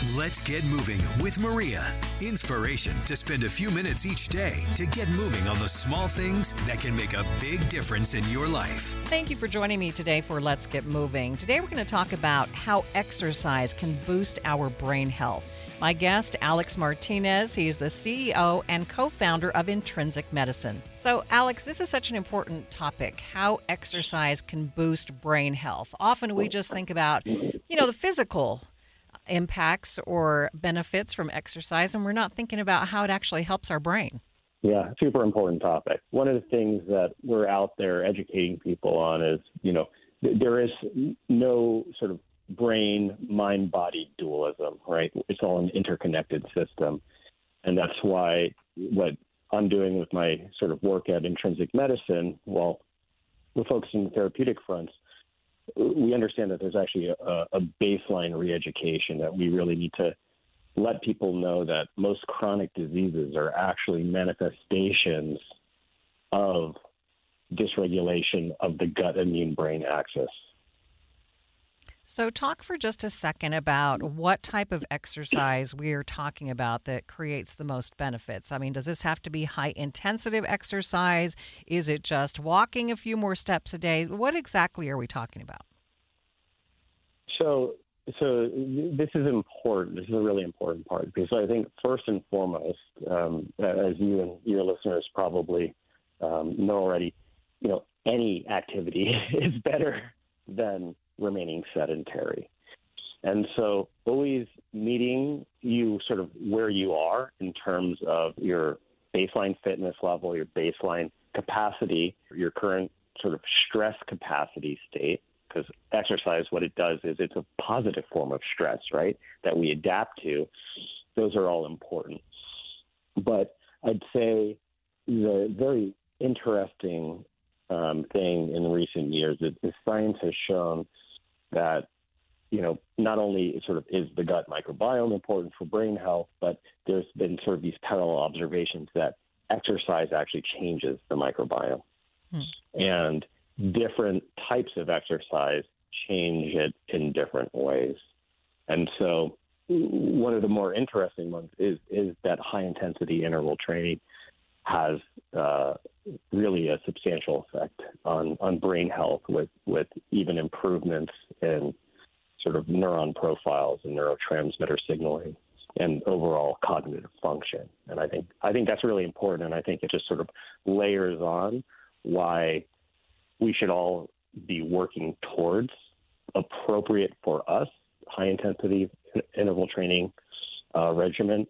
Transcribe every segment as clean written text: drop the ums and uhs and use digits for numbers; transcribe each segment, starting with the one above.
Let's get moving with Maria. Inspiration to spend a few minutes each day to get moving on the small things that can make a big difference in your life. Thank you for joining me today for Let's Get Moving. Today we're going to talk about how exercise can boost our brain health. My guest, Alex Martinez, he is the CEO and co-founder of Intrinsic Medicine. So, Alex, this is such an important topic, how exercise can boost brain health. Often we just think about, the physical impacts or benefits from exercise, and we're not thinking about how it actually helps our brain. Yeah, super important topic. One of the things that we're out there educating people on is, there is no sort of brain, mind, body dualism, right? It's all an interconnected system. And that's why what I'm doing with my sort of work at Intrinsic Medicine, while we're focusing on the therapeutic fronts, we understand that there's actually a baseline re-education that we really need to let people know that most chronic diseases are actually manifestations of dysregulation of the gut immune brain axis. So talk for just a second about what type of exercise we're talking about that creates the most benefits. I mean, does this have to be high-intensity exercise? Is it just walking a few more steps a day? What exactly are we talking about? So this is important. This is a really important part because I think first and foremost, as you and your listeners probably know already, any activity is better than remaining sedentary. And so always meeting you sort of where you are in terms of your baseline fitness level, your baseline capacity, your current sort of stress capacity state, because exercise, what it does is it's a positive form of stress, right, that we adapt to. Those are all important. But I'd say the very interesting thing in recent years is science has shown that, not only sort of is the gut microbiome important for brain health, but there's been sort of these parallel observations that exercise actually changes the microbiome. And different types of exercise change it in different ways. And so one of the more interesting ones is that high-intensity interval training has really a substantial effect on brain health with even improvements in sort of neuron profiles and neurotransmitter signaling and overall cognitive function. And I think that's really important, and I think it just sort of layers on why we should all be working towards appropriate for us high-intensity interval training regimen.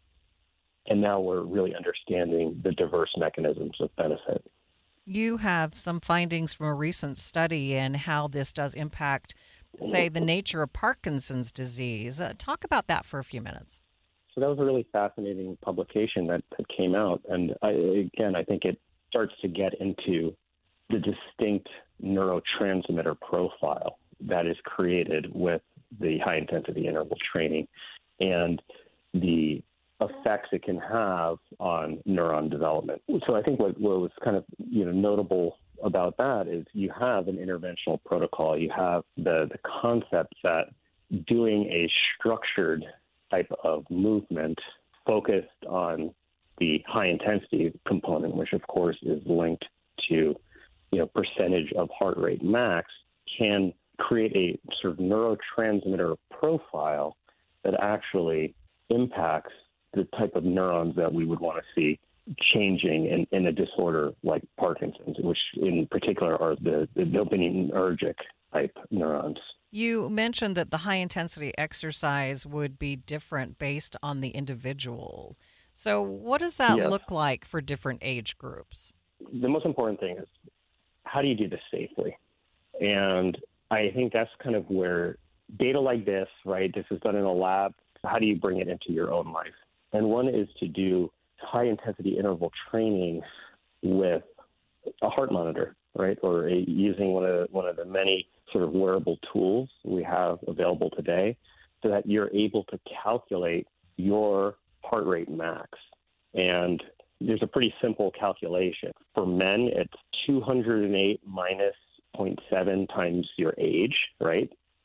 And now we're really understanding the diverse mechanisms of benefit. You have some findings from a recent study and how this does impact, say, the nature of Parkinson's disease. Talk about that for a few minutes. So that was a really fascinating publication that came out. And I think it starts to get into the distinct neurotransmitter profile that is created with the high-intensity interval training and the effects it can have on neuron development. So I think what was kind of notable about that is you have an interventional protocol. You have the concept that doing a structured type of movement focused on the high-intensity component, which of course is linked to percentage of heart rate max, can create a sort of neurotransmitter profile that actually impacts the type of neurons that we would want to see changing in a disorder like Parkinson's, which in particular are the dopaminergic type neurons. You mentioned that the high-intensity exercise would be different based on the individual. So what does that look like for different age groups? The most important thing is, how do you do this safely? And I think that's kind of where data like this, right, this is done in a lab, how do you bring it into your own life? And one is to do high-intensity interval training with a heart monitor, right, or using one of the many sort of wearable tools we have available today so that you're able to calculate your heart rate max. And there's a pretty simple calculation. For men, it's 208 minus 0.7 times your age, right?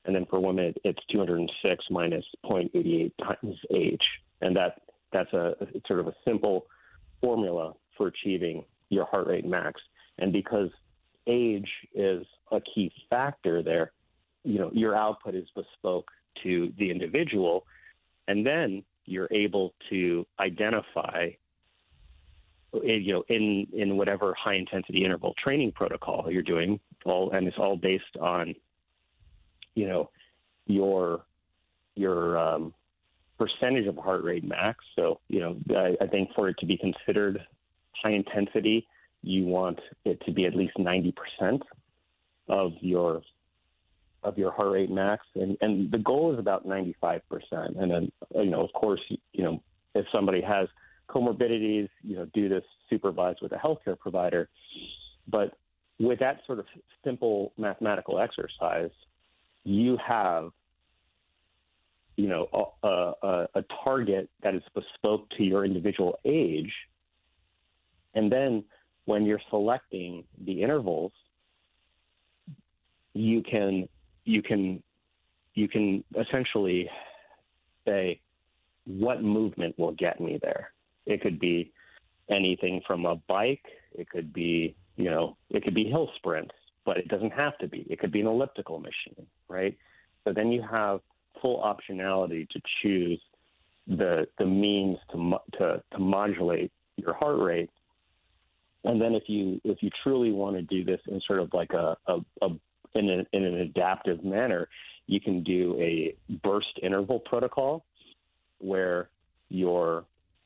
And then for women, it's 206 minus 0.88 times age. And that's it's sort of a simple formula for achieving your heart rate max. And because age is a key factor there, your output is bespoke to the individual. And then you're able to identify, in whatever high intensity interval training protocol you're doing, and it's all based on, your percentage of heart rate max. So, I think for it to be considered high intensity, you want it to be at least 90% of your heart rate max. And the goal is about 95%. And then, of course, if somebody has comorbidities, do this supervised with a healthcare provider. But with that sort of simple mathematical exercise, you have, a target that is bespoke to your individual age. And then when you're selecting the intervals, you can essentially say, what movement will get me there? It could be anything from a bike. It could be, it could be hill sprints, but it doesn't have to be. It could be an elliptical machine, right? So then you have full optionality to choose the means to modulate your heart rate. And then if you truly want to do this in sort of like in an adaptive manner, you can do a burst interval protocol where you're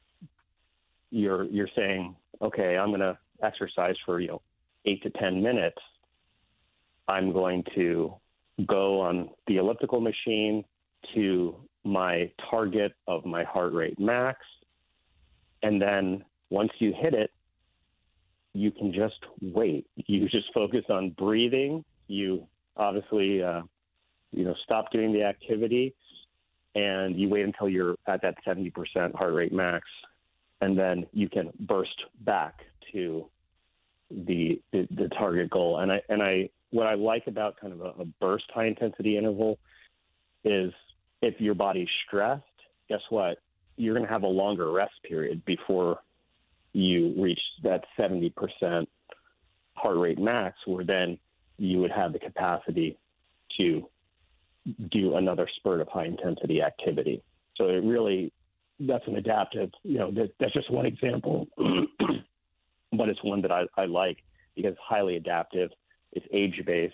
saying, okay, I'm going to exercise for 8 to 10 minutes. I'm going to go on the elliptical machine to my target of my heart rate max, and then once you hit it, you can just wait. You just focus on breathing. You obviously, stop doing the activity, and you wait until you're at that 70% heart rate max, and then you can burst back to the target goal. And I what I like about kind of a burst high intensity interval is if your body's stressed, guess what? You're going to have a longer rest period before you reach that 70% heart rate max, where then you would have the capacity to do another spurt of high intensity activity. So it really, that's an adaptive, that's just one example, but it's one that I like because it's highly adaptive. It's age-based.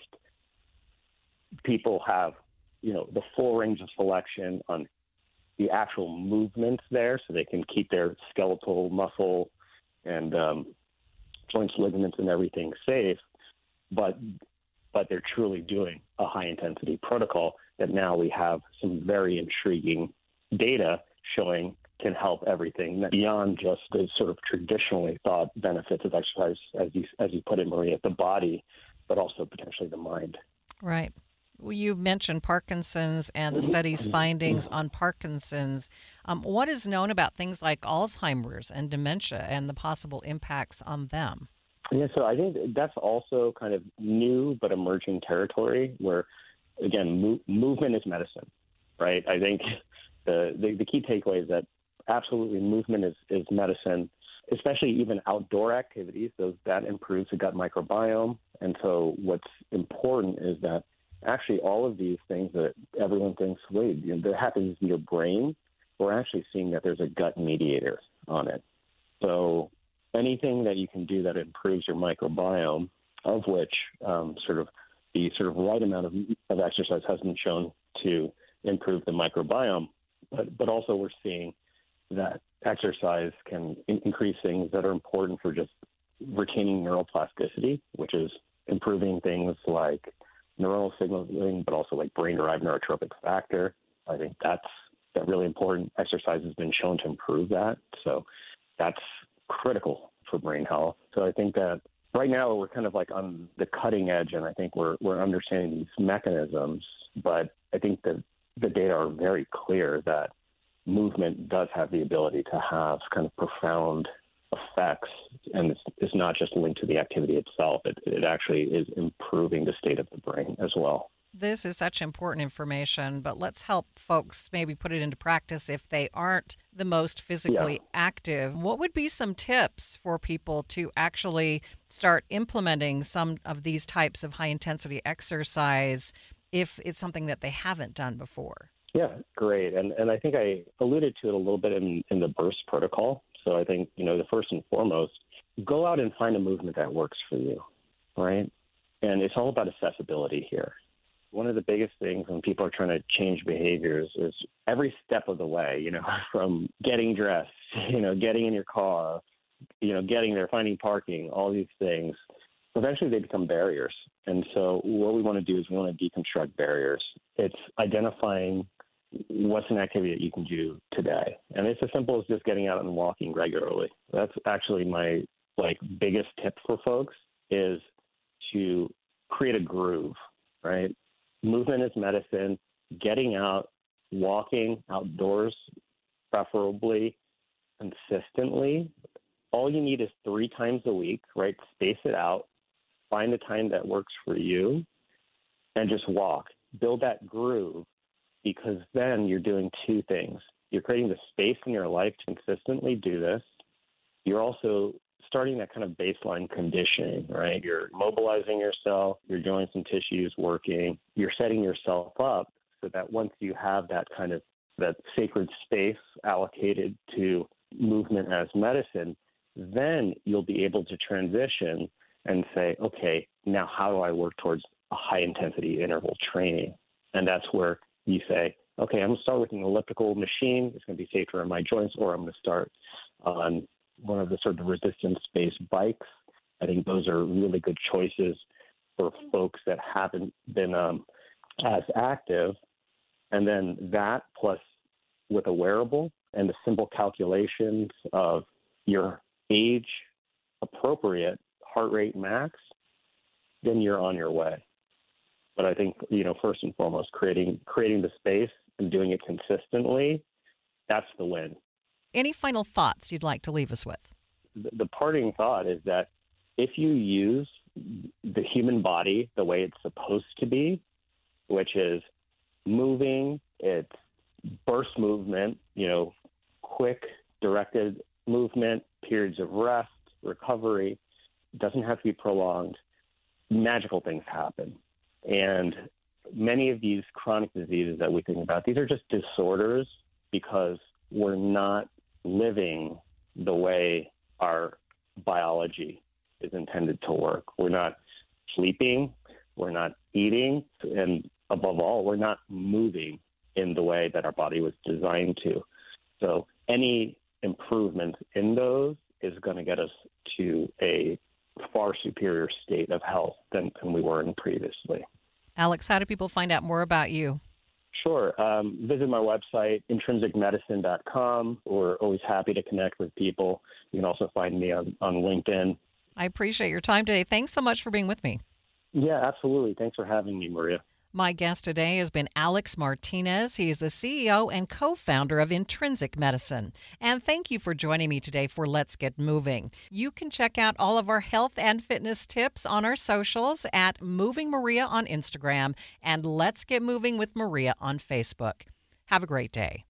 People have, the full range of selection on the actual movements there, so they can keep their skeletal muscle and joints, ligaments, and everything safe. But they're truly doing a high-intensity protocol that now we have some very intriguing data showing can help everything beyond just the sort of traditionally thought benefits of exercise, as you put it, Maria, the body, but also potentially the mind. Right. Well, you mentioned Parkinson's and the study's findings on Parkinson's. What is known about things like Alzheimer's and dementia and the possible impacts on them? Yeah, so I think that's also kind of new but emerging territory where, again, movement is medicine, right? I think the key takeaway is that absolutely movement is medicine, especially even outdoor activities. That improves the gut microbiome. And so what's important is that actually all of these things that everyone thinks, wait, that happens in your brain, we're actually seeing that there's a gut mediator on it. So anything that you can do that improves your microbiome, of which the right amount of exercise has been shown to improve the microbiome, but also we're seeing that exercise can increase things that are important for just retaining neuroplasticity, which is improving things like neuronal signaling, but also like brain-derived neurotrophic factor. I think that's really important. Exercise has been shown to improve that. So that's critical for brain health. So I think that right now we're kind of like on the cutting edge, and I think we're understanding these mechanisms, but I think that the data are very clear that movement does have the ability to have kind of profound effects, and it's not just linked to the activity itself. It actually is improving the state of the brain as well. This is such important information, but let's help folks maybe put it into practice if they aren't the most physically active. What would be some tips for people to actually start implementing some of these types of high-intensity exercise if it's something that they haven't done before? Yeah, great. And I think I alluded to it a little bit in the BURST protocol. So I think, the first and foremost, go out and find a movement that works for you, right? And it's all about accessibility here. One of the biggest things when people are trying to change behaviors is every step of the way, from getting dressed, getting in your car, getting there, finding parking, all these things, eventually they become barriers. And so what we want to do is we want to deconstruct barriers. It's identifying what's an activity that you can do today. And it's as simple as just getting out and walking regularly. That's actually my biggest tip for folks is to create a groove, right? Movement is medicine. Getting out, walking outdoors, preferably consistently. All you need is 3 times a week, right? Space it out. Find the time that works for you and just walk. Build that groove, because then you're doing 2 things. You're creating the space in your life to consistently do this. You're also starting that kind of baseline conditioning, right? You're mobilizing yourself, your joints and tissues working, you're setting yourself up so that once you have that kind of that sacred space allocated to movement as medicine, then you'll be able to transition and say, okay, now how do I work towards a high intensity interval training? And that's where you say, okay, I'm going to start with an elliptical machine. It's going to be safer on my joints, or I'm going to start on one of the sort of resistance-based bikes. I think those are really good choices for folks that haven't been as active. And then that plus with a wearable and the simple calculations of your age appropriate heart rate max, then you're on your way. But I think, first and foremost, creating the space and doing it consistently, that's the win. Any final thoughts you'd like to leave us with? The parting thought is that if you use the human body the way it's supposed to be, which is moving, it's burst movement, quick directed movement, periods of rest, recovery, doesn't have to be prolonged, magical things happen. And many of these chronic diseases that we think about, these are just disorders because we're not living the way our biology is intended to work. We're not sleeping, we're not eating, and above all, we're not moving in the way that our body was designed to. So any improvement in those is going to get us to a far superior state of health than we were in previously. Alex, how do people find out more about you? Sure. Visit my website, intrinsicmedicine.com. We're always happy to connect with people. You can also find me on LinkedIn. I appreciate your time today. Thanks so much for being with me. Yeah, absolutely. Thanks for having me, Maria. My guest today has been Alex Martinez. He is the CEO and co-founder of Intrinsic Medicine. And thank you for joining me today for Let's Get Moving. You can check out all of our health and fitness tips on our socials at Moving Maria on Instagram and Let's Get Moving with Maria on Facebook. Have a great day.